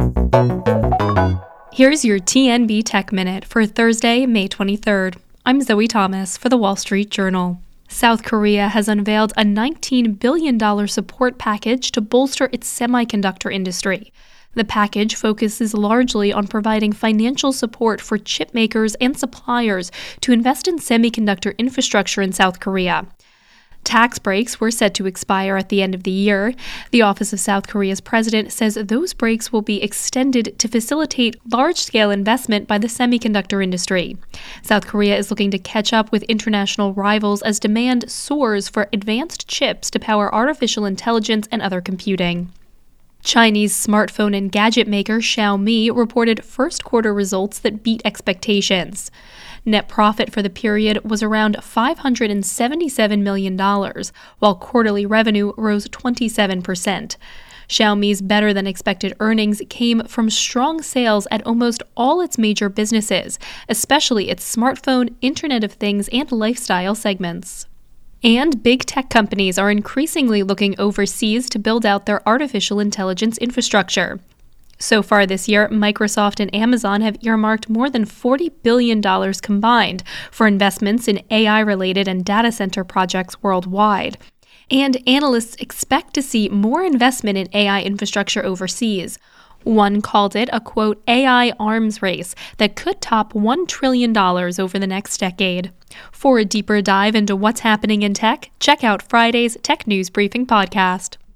Here's your TNB Tech Minute for Thursday, May 23rd. I'm Zoe Thomas for The Wall Street Journal. South Korea has unveiled a $19 billion support package to bolster its semiconductor industry. The package focuses largely on providing financial support for chip makers and suppliers to invest in semiconductor infrastructure in South Korea. Tax breaks were set to expire at the end of the year. The Office of South Korea's president says those breaks will be extended to facilitate large-scale investment by the semiconductor industry. South Korea is looking to catch up with international rivals as demand soars for advanced chips to power artificial intelligence and other computing. Chinese smartphone and gadget maker Xiaomi reported first-quarter results that beat expectations. Net profit for the period was around $577 million, while quarterly revenue rose 27%. Xiaomi's better-than-expected earnings came from strong sales at almost all its major businesses, especially its smartphone, Internet of Things, and lifestyle segments. And big tech companies are increasingly looking overseas to build out their artificial intelligence infrastructure. So far this year, Microsoft and Amazon have earmarked more than $40 billion combined for investments in AI-related and data center projects worldwide. And analysts expect to see more investment in AI infrastructure overseas. One called it a, quote, AI arms race that could top $1 trillion over the next decade. For a deeper dive into what's happening in tech, check out Friday's Tech News Briefing podcast.